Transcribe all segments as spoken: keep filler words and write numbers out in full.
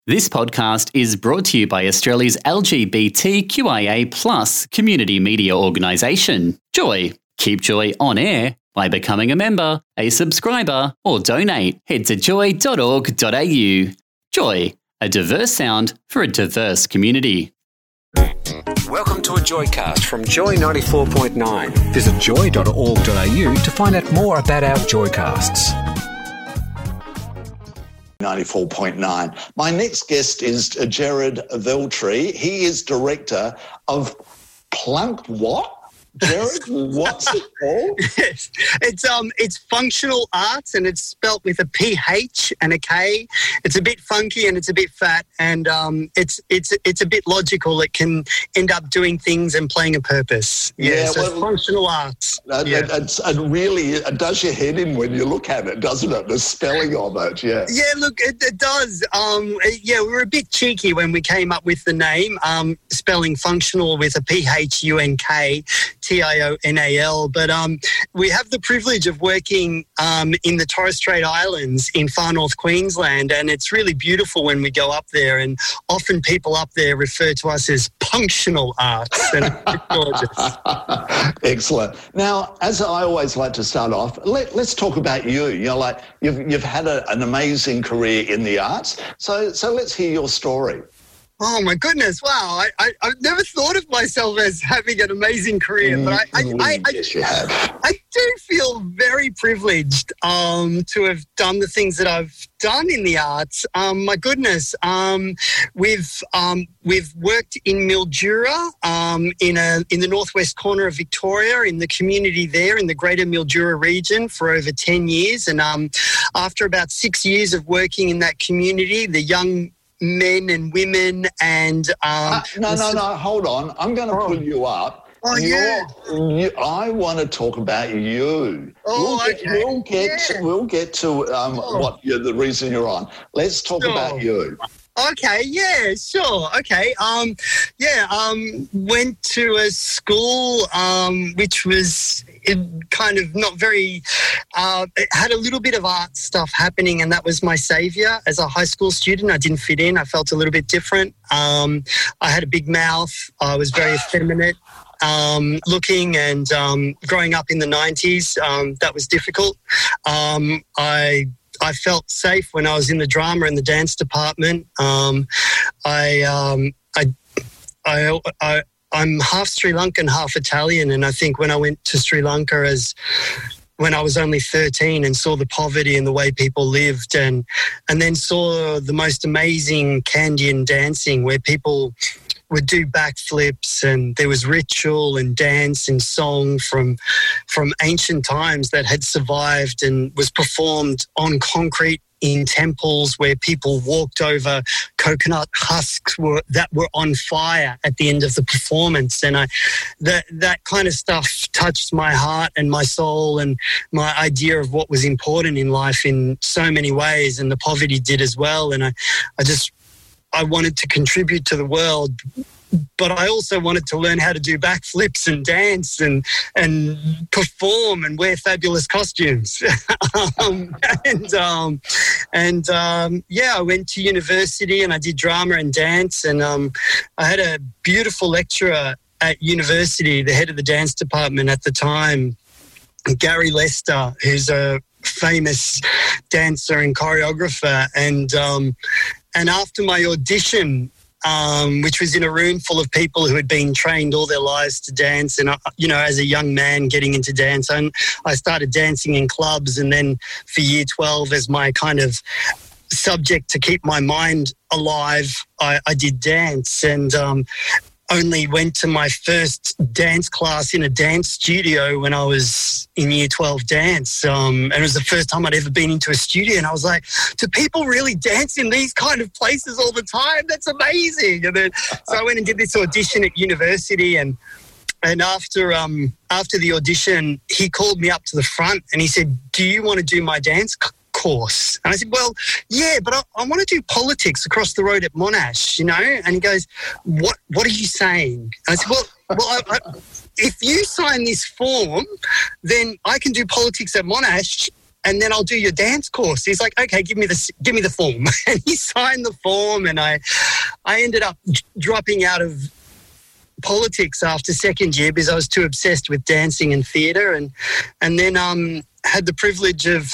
This podcast is brought to you by Australia's L G B T Q I A plus community media organisation, Joy. Keep Joy on air by becoming a member, a subscriber, or donate. Head to joy dot org dot a u. Joy, a diverse sound for a diverse community. Welcome to a Joycast from Joy ninety-four point nine. Visit joy dot org dot a u to find out more about our Joycasts. ninety-four point nine. My next guest is Jared Veltri. He is director of Plunk what? Jared, what's it called? Yes. It's um, it's functional arts, and it's spelt with a P H and a K. It's a bit funky and it's a bit fat, and um, it's it's it's a bit logical. It can end up doing things and playing a purpose. Yeah, Yeah, so well, it's functional arts. Uh, yeah. it, it's, it really it does your head in when you look at it, doesn't it? The spelling of it, yeah. Yeah, look, it, it does. Um, yeah, we were a bit cheeky when we came up with the name, um, spelling functional with a P H U N K. T I O N A L, but um, we have the privilege of working um, in the Torres Strait Islands in far north Queensland, and it's really beautiful when we go up there, and often people up there refer to us as functional arts, and it's gorgeous. Excellent. Now, as I always like to start off, let, let's talk about you. You know, like you've you've had a, an amazing career in the arts, so so let's hear your story. Oh, my goodness. Wow. I, I, I've never thought of myself as having an amazing career, but I, I, I, I, yes, you have. I do feel very privileged um, to have done the things that I've done in the arts. Um, my goodness. Um, we've um, we've worked in Mildura um, in a in the northwest corner of Victoria, in the community there in the greater Mildura region for over ten years. And um, after about six years of working in that community, the young men and women and... Um, uh, no, no, no, hold on. I'm going to oh. pull you up. Oh, yeah. You, I want to talk about you. Oh, we'll get, okay. We'll get, yeah. to, we'll get to um, oh. what you're, the reason you're on. Let's talk Sure. about you. Okay, yeah, sure. Okay. Um, yeah, um, went to a school um, which was kind of not very, uh, it had a little bit of art stuff happening, and that was my saviour. As a high school student, I didn't fit in. I felt a little bit different. Um, I had a big mouth. I was very effeminate. Um, looking and um, growing up in the nineties, um, that was difficult. Um, I I felt safe when I was in the drama and the dance department. Um, I, um, I, I, I, I'm half Sri Lankan, half Italian, and I think when I went to Sri Lanka as when I was only thirteen and saw the poverty and the way people lived, and and then saw the most amazing Kandyan dancing where people would do backflips, and there was ritual and dance and song from from ancient times that had survived and was performed on concrete in temples where people walked over coconut husks were, that were on fire at the end of the performance. And I, that that kind of stuff touched my heart and my soul and my idea of what was important in life in so many ways, and the poverty did as well. And I, I just I wanted to contribute to the world, but I also wanted to learn how to do backflips and dance and and perform and wear fabulous costumes. um, and um, and um, yeah, I went to university and I did drama and dance. And um, I had a beautiful lecturer at university, the head of the dance department at the time, Gary Lester, who's a famous dancer and choreographer. And um, and after my audition, um, which was in a room full of people who had been trained all their lives to dance, and, you know, as a young man getting into dance, and I started dancing in clubs, and then for year twelve, as my kind of subject to keep my mind alive, I, I did dance. And um, only went to my first dance class in a dance studio when I was in year twelve dance. Um, and it was the first time I'd ever been into a studio. And I was like, do people really dance in these kind of places all the time? That's amazing. And then, so I went and did this audition at university, and And after um, after the audition, he called me up to the front and he said, do you want to do my dance c- course? And I said, well, yeah, but I, I want to do politics across the road at Monash, you know? And he goes, what What are you saying? And I said, well, well I, I, if you sign this form, then I can do politics at Monash and then I'll do your dance course. He's like, okay, give me the give me the form. And he signed the form, and I, I ended up dropping out of politics after second year because I was too obsessed with dancing and theatre, and and then um had the privilege of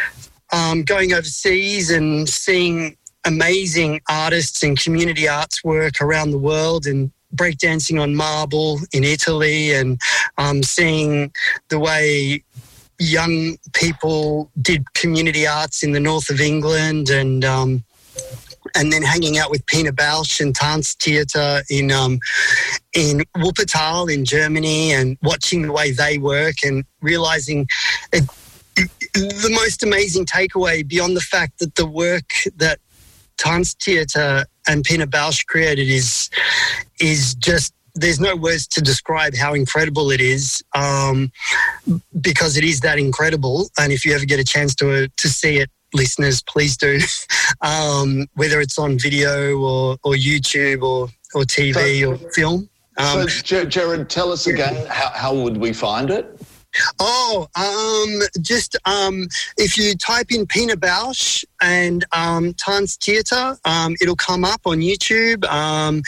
um, going overseas and seeing amazing artists and community arts work around the world, and breakdancing on marble in Italy, and um, seeing the way young people did community arts in the north of England, and um, and then hanging out with Pina Bausch and Tanztheater in um, in Wuppertal in Germany, and watching the way they work and realising it, it, the most amazing takeaway beyond the fact that the work that Tanztheater and Pina Bausch created is is just, there's no words to describe how incredible it is, um, because it is that incredible. And if you ever get a chance to uh, to see it, listeners, please do, um, whether it's on video or, or YouTube or, or T V so, or film. Um, so, Gerard, tell us again, how, how would we find it? Oh, um, just um, if you type in Pina Bausch and um, Tanztheater, um, it'll come up on YouTube. Um,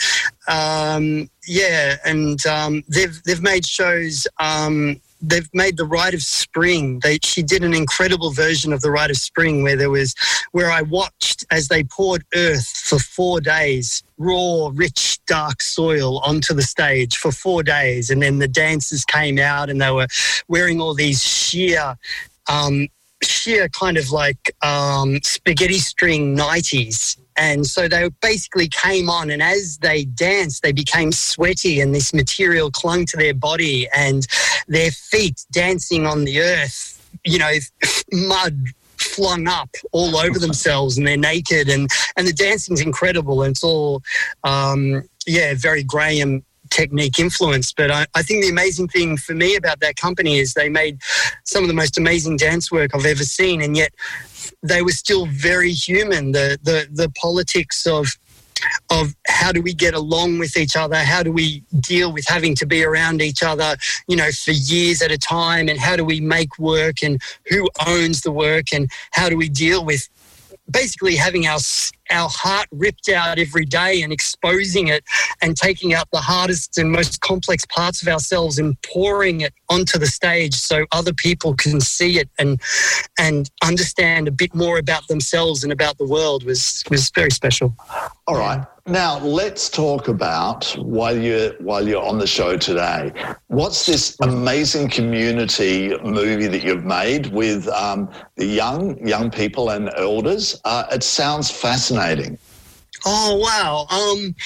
um, yeah, and um, they've they've made shows. Um, they've made The Rite of Spring. They she did an incredible version of The Rite of Spring where there was where I watched as they poured earth for four days. Raw, rich, dark soil onto the stage for four days. And then the dancers came out and they were wearing all these sheer, um, sheer kind of like um, spaghetti string nighties. And so they basically came on, and as they danced, they became sweaty, and this material clung to their body, and their feet dancing on the earth, you know, mud flung up all over themselves, and they're naked, and, and the dancing's incredible, and it's all, um, yeah, very Graham technique influenced. But I, I think the amazing thing for me about that company is they made some of the most amazing dance work I've ever seen, and yet they were still very human. The the the politics of of how do we get along with each other, how do we deal with having to be around each other, you know, for years at a time, and how do we make work, and who owns the work, and how do we deal with basically having our our heart ripped out every day and exposing it and taking out the hardest and most complex parts of ourselves and pouring it onto the stage so other people can see it and and understand a bit more about themselves and about the world was was very special. All right. Now let's talk about, while you're while you're on the show today, what's this amazing community movie that you've made with um, the young young people and elders? Uh, it sounds fascinating. Oh, wow. Um,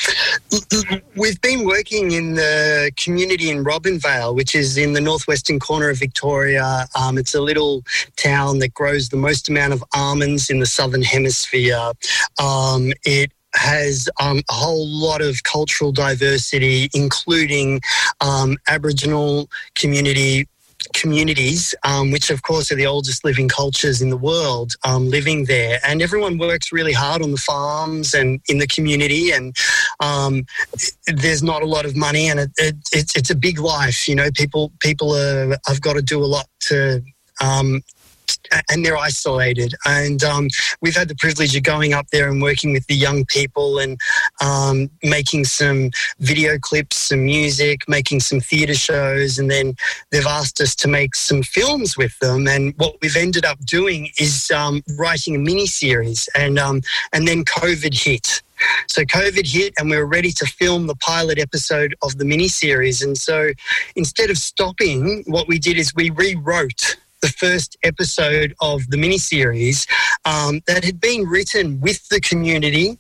we've been working in the community in Robinvale, which is in the northwestern corner of Victoria. Um, it's a little town that grows the most amount of almonds in the southern hemisphere. Um, it has um, a whole lot of cultural diversity, including um, Aboriginal community communities, um, which of course are the oldest living cultures in the world, um, living there. And everyone works really hard on the farms and in the community, and um, there's not a lot of money, and it, it, it's, it's a big life. You know, people people are, have got to do a lot to... Um, and they're isolated. And um, we've had the privilege of going up there and working with the young people and um, making some video clips, some music, making some theatre shows, and then they've asked us to make some films with them. And what we've ended up doing is um, writing a mini-series, and, um, and then COVID hit. So COVID hit and we were ready to film the pilot episode of the mini-series. And so instead of stopping, what we did is we rewrote the first episode of the miniseries um, that had been written with the community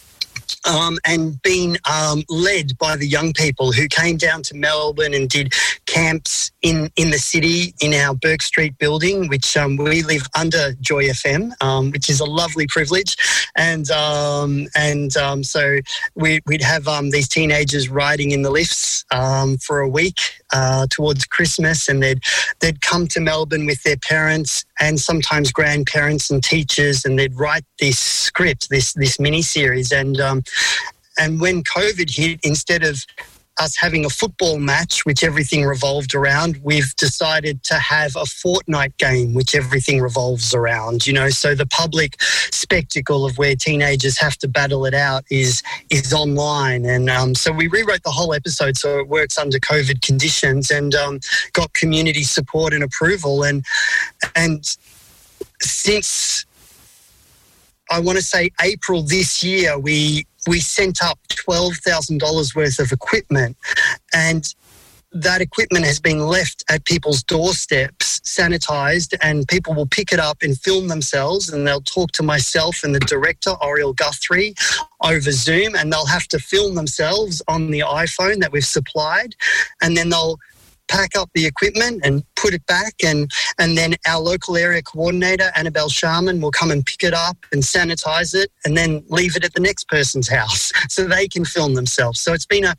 um, and been um, led by the young people who came down to Melbourne and did camps in, in the city in our Burke Street building, which um, we live under Joy F M, um, which is a lovely privilege. And um, and um, so we, we'd have um, these teenagers riding in the lifts um, for a week uh, towards Christmas, and they'd they'd come to Melbourne with their parents and sometimes grandparents and teachers, and they'd write this script, this this mini series. And um, and when COVID hit, instead of us having a football match, which everything revolved around, we've decided to have a Fortnite game, which everything revolves around, you know. So the public spectacle of where teenagers have to battle it out is is online. And um, so we rewrote the whole episode so it works under COVID conditions, and um, got community support and approval. And and since, I want to say, April this year, we we sent up twelve thousand dollars worth of equipment, and that equipment has been left at people's doorsteps, sanitized, and people will pick it up and film themselves, and they'll talk to myself and the director, Oriel Guthrie, over Zoom, and they'll have to film themselves on the iPhone that we've supplied, and then they'll pack up the equipment and put it back, and and then our local area coordinator, Annabelle Sharman, will come and pick it up and sanitize it and then leave it at the next person's house so they can film themselves. So it's been a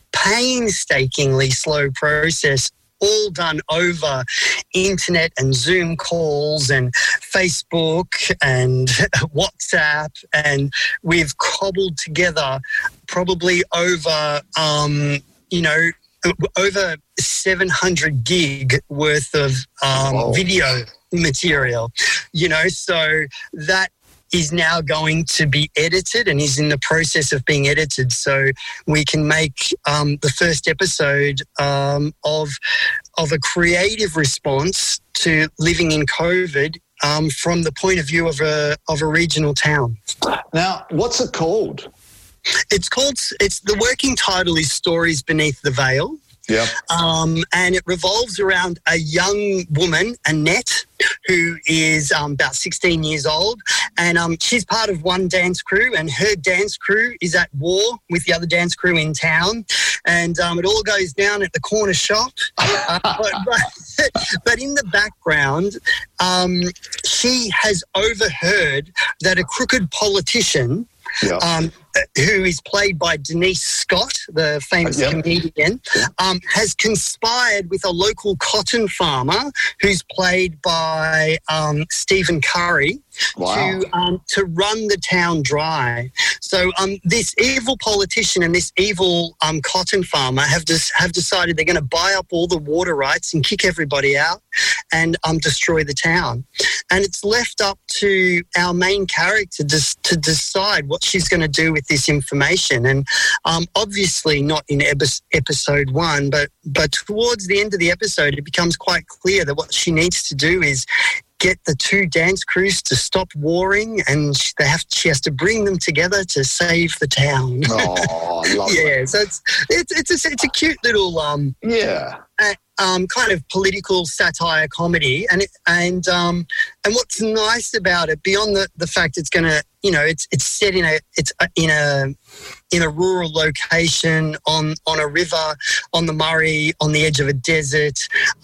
painstakingly slow process, all done over internet and Zoom calls and Facebook and WhatsApp, and we've cobbled together probably over, um, you know, over seven hundred gig worth of um, video material, you know, so that is now going to be edited and is in the process of being edited, so we can make um, the first episode um, of of a creative response to living in COVID um, from the point of view of a of a regional town. Now, what's it called? It's called, it's the working title is Stories Beneath the Veil. Yeah. Um, and it revolves around a young woman, Annette, who is um, about sixteen years old. And um, she's part of one dance crew, and her dance crew is at war with the other dance crew in town. And um, it all goes down at the corner shop. uh, but, but, but in the background, um, she has overheard that a crooked politician, yeah. um, who is played by Denise Scott, the famous yep. comedian, um, has conspired with a local cotton farmer who's played by um, Stephen Curry wow. to um, to run the town dry. So um, this evil politician and this evil um, cotton farmer have just have decided they're going to buy up all the water rights and kick everybody out and um, destroy the town. And it's left up to our main character just to decide what she's going to do with this information. And um, obviously not in episode one, but but towards the end of the episode, it becomes quite clear that what she needs to do is get the two dance crews to stop warring, and they have she has to bring them together to save the town. Oh, I love yeah, it. so it's it's it's a, it's a cute little um yeah. Uh, Um, kind of political satire comedy, and it, and um, and what's nice about it, beyond the, the fact it's going to, you know, it's it's set in a it's in a in a rural location on on a river, on the Murray, on the edge of a desert.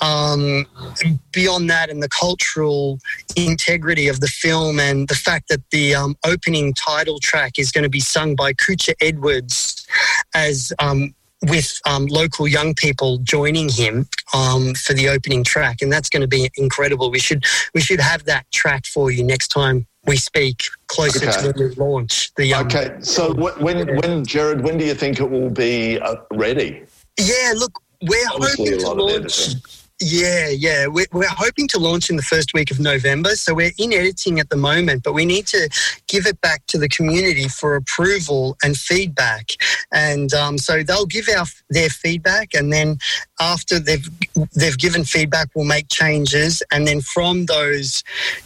Um, beyond that, and the cultural integrity of the film, and the fact that the um, opening title track is going to be sung by Kucha Edwards as um, with um, local young people joining him um, for the opening track, and that's going to be incredible. We should we should have that track for you next time we speak, closer okay. to when we launch the. Um, okay, so when when Jared, when do you think it will be uh, ready? Yeah, look, we're Obviously hoping to launch. Yeah, yeah. We're, we're hoping to launch in the first week of November. So we're in editing at the moment, but we need to give it back to the community for approval and feedback. And um, so they'll give our, their feedback, and then after they've they've given feedback, we'll make changes. And then from those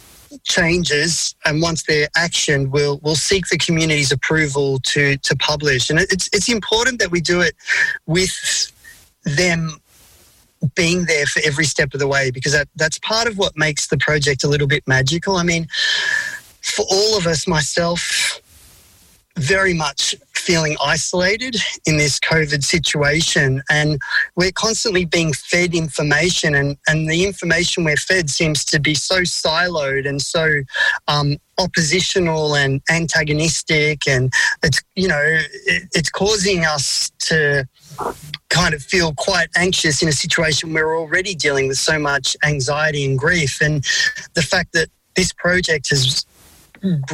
changes, and once they're actioned, we'll we'll seek the community's approval to to publish. And it's it's important that we do it with them being there for every step of the way, because that, that's part of what makes the project a little bit magical. I mean, for all of us, myself, very much feeling isolated in this COVID situation, and we're constantly being fed information, and, and the information we're fed seems to be so siloed and so um, oppositional and antagonistic, and it's, you know, it, it's causing us to kind of feel quite anxious in a situation where we're already dealing with so much anxiety and grief. And the fact that this project has brought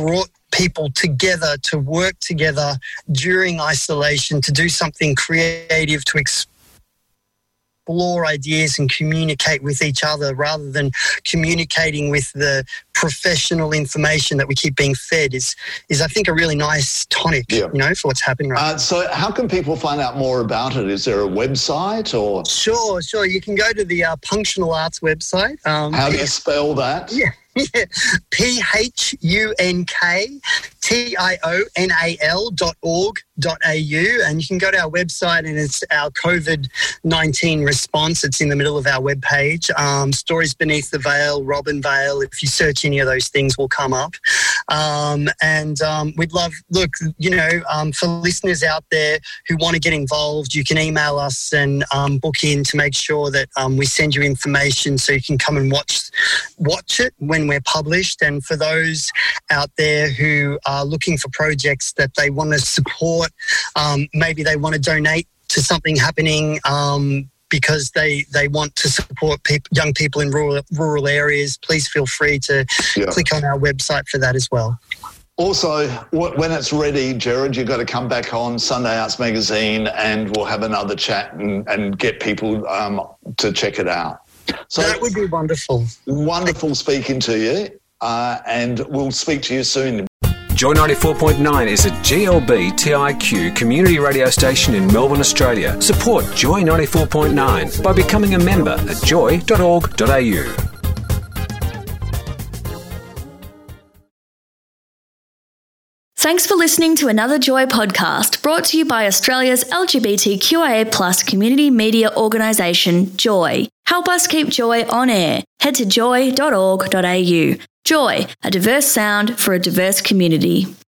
people together to work together during isolation to do something creative, to explore explore ideas and communicate with each other rather than communicating with the professional information that we keep being fed is, is I think, a really nice tonic, yeah. you know, for what's happening right uh, now. So how can people find out more about it? Is there a website or? Sure, sure. You can go to the uh, Punctional Arts website. Um, how do you spell that? Yeah. Yeah, P H U N K T I O N A L dot org dot A U, and you can go to our website and it's our COVID nineteen response. It's in the middle of our webpage. Um, Stories Beneath the Veil, Robin Veil, if you search any of those things will come up. Um, and um, we'd love, look, you know, um, for listeners out there who want to get involved, you can email us and um, book in to make sure that um, we send you information so you can come and watch watch it when we're published. And for those out there who are looking for projects that they want to support, um, maybe they want to donate to something happening um, because they, they want to support peop- young people in rural rural areas, please feel free to yeah. click on our website for that as well. Also, when it's ready, Gerard, you've got to come back on Sunday Arts Magazine and we'll have another chat and, and get people um, to check it out. So that would be wonderful. Wonderful speaking to you, uh, and we'll speak to you soon. Joy ninety-four point nine is a G L B T I Q community radio station in Melbourne, Australia. Support Joy ninety-four point nine by becoming a member at joy dot org dot A U. Thanks for listening to another Joy podcast brought to you by Australia's L G B T Q I A plus community media organisation, Joy. Help us keep Joy on air. Head to joy dot org dot A U. Joy, a diverse sound for a diverse community.